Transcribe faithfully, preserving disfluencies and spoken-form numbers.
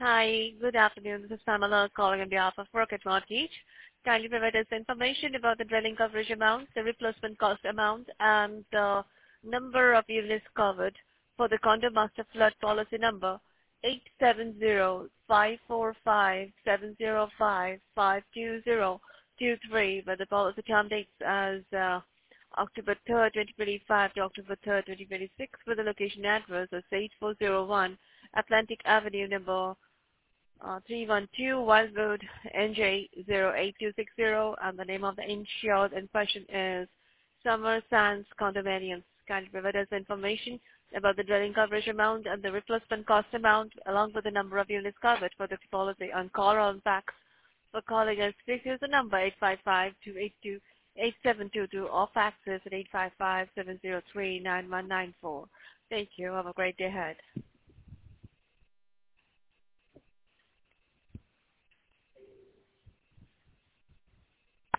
Hi, good afternoon. This is Pamela calling on behalf of Rocket Mortgage. Kindly provide us information about the dwelling coverage amount, the replacement cost amount, and the number of units covered for the condo master flood policy number eight seven zero five four five seven zero five five two zero two three, where the policy term dates as uh, October third, twenty twenty-five to October third, twenty twenty-six, with the location address as eight four zero one Atlantic Avenue, number uh, three one two Wild Road, N J zero eight two six zero, and the name of the insured in question is Summer Sands Condominiums. Kindly provide us information about the dwelling coverage amount and the replacement cost amount, along with the number of units covered for the policy on call or on fax. For calling us, please use the number eight five five, two eight two, eight seven two two or faxes at eight five five, seven zero three, nine one nine four. Thank you. Have a great day ahead.